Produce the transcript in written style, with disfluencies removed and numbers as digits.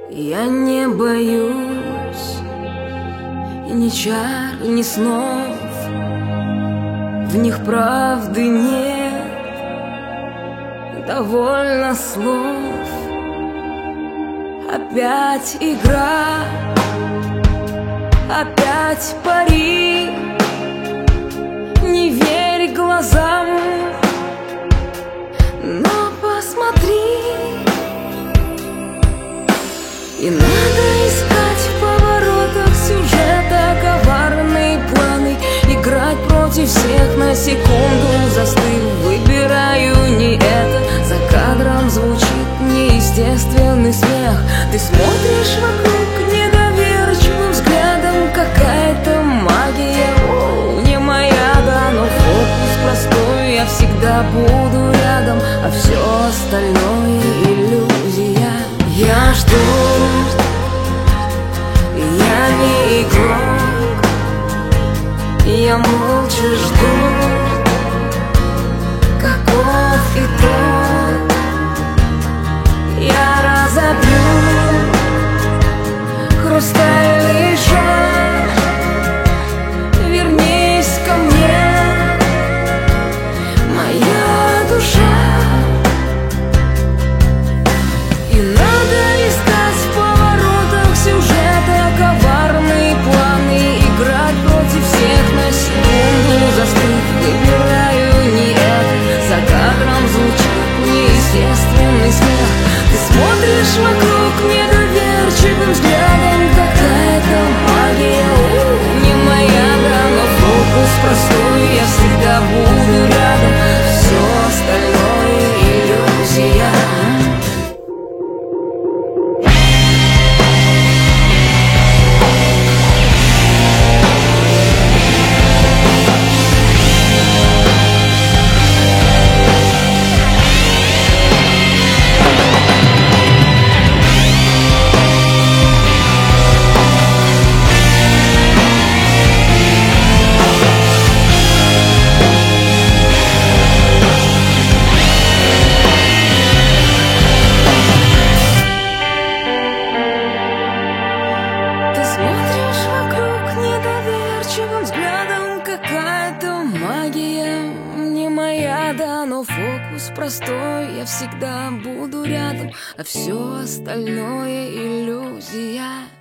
Я не боюсь и ни чар, ни снов, в них правды нет, довольно слов. Опять игра, опять пари. Не верь глазам, но посмотри. И надо искать в поворотах сюжета коварные планы, играть против всех на секунду застыв. Выбираю не это, за кадром звучит неестественный смех. Ты смотришь вокруг недоверчивым взглядом, какая-то магия. Не моя, да, но фокус простой. Я всегда буду рядом, а все остальное иллюзия. Я жду, я не игрок, я молча жду, каков итог. Я разобью хрустальный шар. Вернись ко мне, моя душа. И надо искать в поворотах сюжета коварные планы, играть против всех на секунду застыв. Выбираю не это, за кадром звучит неестественный смех. Ты смотришь вокруг недоверчивым взглядом, какая-то магия. Не моя, да, но фокус простой. Я всегда буду рядом, все остальное иллюзия. Смотришь вокруг недоверчивым взглядом, какая-то магия. Не моя, да, но фокус простой. Я всегда буду рядом, а все остальное иллюзия.